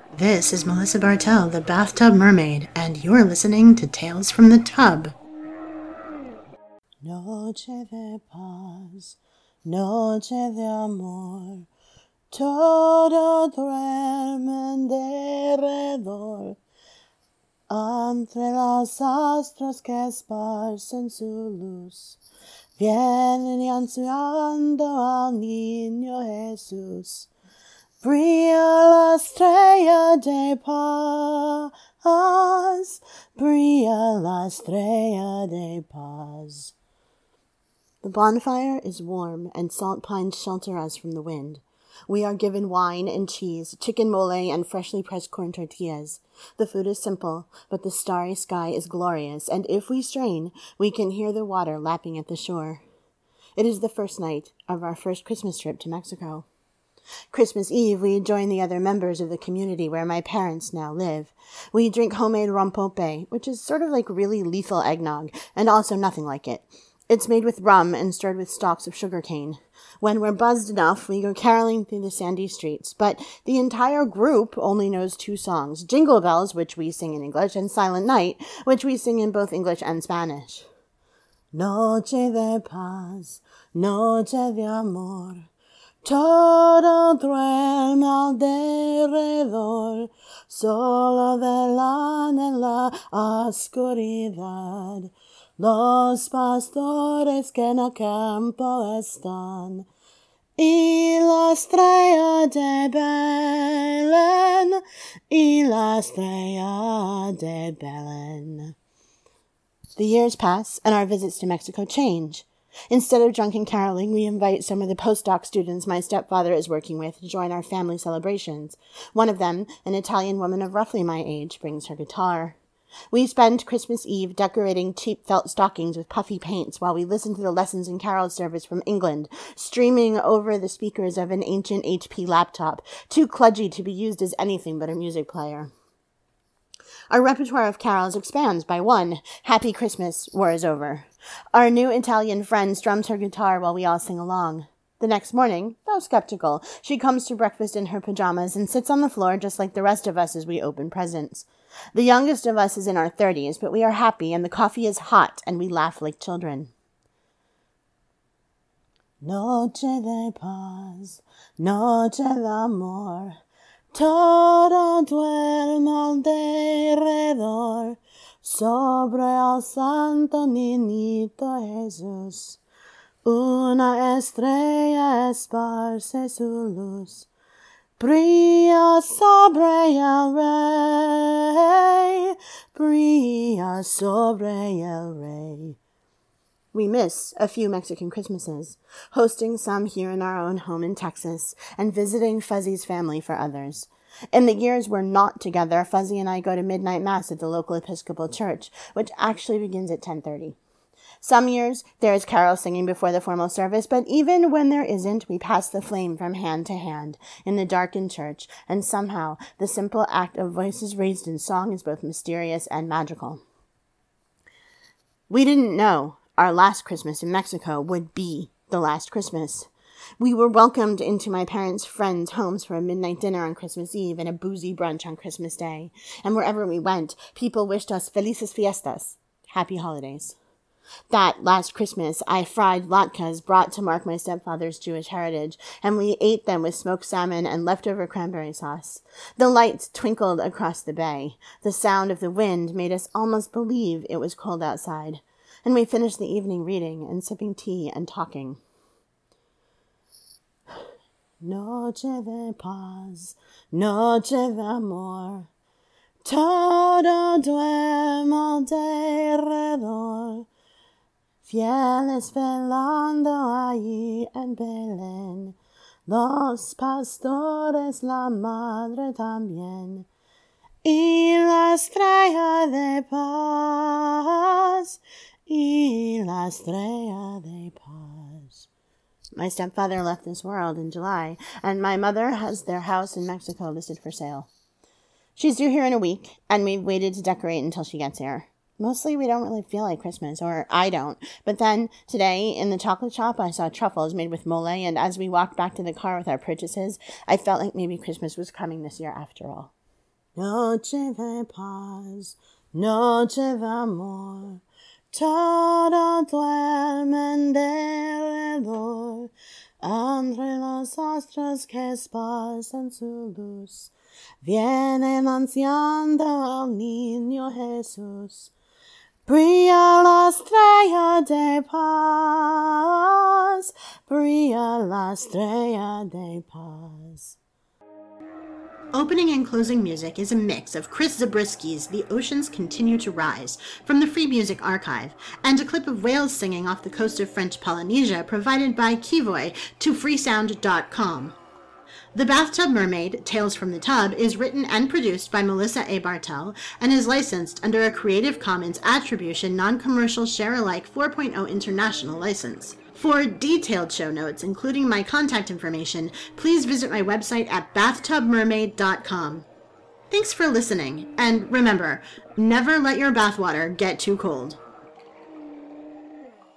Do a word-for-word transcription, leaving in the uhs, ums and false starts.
This is Melissa Bartell, the Bathtub Mermaid, and you're listening to Tales from the Tub. Noche de paz, noche de amor, todo duerme derredor, entre los astros que esparcen su luz, vienen anunciando al niño Jesús. Brilla la estrella de paz, brilla la estrella de paz. The bonfire is warm, and salt pines shelter us from the wind. We are given wine and cheese, chicken mole, and freshly pressed corn tortillas. The food is simple, but the starry sky is glorious, and if we strain, we can hear the water lapping at the shore. It is the first night of our first Christmas trip to Mexico. Christmas Eve, we join the other members of the community where my parents now live. We drink homemade rompope, which is sort of like really lethal eggnog, and also nothing like it. It's made with rum and stirred with stalks of sugar cane. When we're buzzed enough, we go caroling through the sandy streets, but the entire group only knows two songs, Jingle Bells, which we sing in English, and Silent Night, which we sing in both English and Spanish. Noche de paz, noche de amor, todo duerme alrededor, solo velan en la oscuridad los pastores que en el campo están, y la estrella de Belén, y la estrella de Belén. The years pass, and our visits to Mexico change. Instead of drunken caroling, we invite some of the postdoc students my stepfather is working with to join our family celebrations. One of them, an Italian woman of roughly my age, brings her guitar. We spend Christmas Eve decorating cheap felt stockings with puffy paints while we listen to the lessons in carol service from England, streaming over the speakers of an ancient H P laptop, too kludgy to be used as anything but a music player. Our repertoire of carols expands by one. Happy Christmas, war is over. Our new Italian friend strums her guitar while we all sing along. The next morning, though skeptical, she comes to breakfast in her pajamas and sits on the floor just like the rest of us as we open presents. The youngest of us is in our thirties, but we are happy and the coffee is hot and we laugh like children. Noche de paz, noche de amor, todo duerme alrededor, sobre el santo niñito Jesús. Una estrella esparce su luz, brilla sobre el rey, brilla sobre el rey. We miss a few Mexican Christmases, hosting some here in our own home in Texas, and visiting Fuzzy's family for others. In the years we're not together, Fuzzy and I go to midnight mass at the local Episcopal church, which actually begins at ten thirty. Some years, there is carol singing before the formal service, but even when there isn't, we pass the flame from hand to hand in the darkened church, and somehow the simple act of voices raised in song is both mysterious and magical. We didn't know our last Christmas in Mexico would be the last Christmas. We were welcomed into my parents' friends' homes for a midnight dinner on Christmas Eve and a boozy brunch on Christmas Day, and wherever we went, people wished us felices fiestas, happy holidays. That last Christmas, I fried latkes brought to mark my stepfather's Jewish heritage, and we ate them with smoked salmon and leftover cranberry sauce. The lights twinkled across the bay. The sound of the wind made us almost believe it was cold outside, and we finished the evening reading and sipping tea and talking. Noche de paz, noche de amor, todo duerme alrededor, fieles velando allí en Belén, los pastores, la madre también, y la estrella de paz, y la estrella de paz. My stepfather left this world in July, and my mother has their house in Mexico listed for sale. She's due here in a week, and we've waited to decorate until she gets here. Mostly we don't really feel like Christmas, or I don't. But then, today, in the chocolate shop, I saw truffles made with mole, and as we walked back to the car with our purchases, I felt like maybe Christmas was coming this year after all. noche de paz, noche de amor. Todo duerme alrededor, entre los astros que esparcen su luz. Vienen anunciando al niño Jesús. Brilla la estrella de paz, brilla la estrella de paz. Opening and closing music is a mix of Chris Zabrisky's The Oceans Continue to Rise from the Free Music Archive, and a clip of whales singing off the coast of French Polynesia provided by Kivoy to freesound dot com. The Bathtub Mermaid, Tales from the Tub, is written and produced by Melissa A. Bartel and is licensed under a Creative Commons Attribution Non-Commercial Share-alike four point oh International License. For detailed show notes, including my contact information, please visit my website at bathtub mermaid dot com. Thanks for listening, and remember, never let your bathwater get too cold.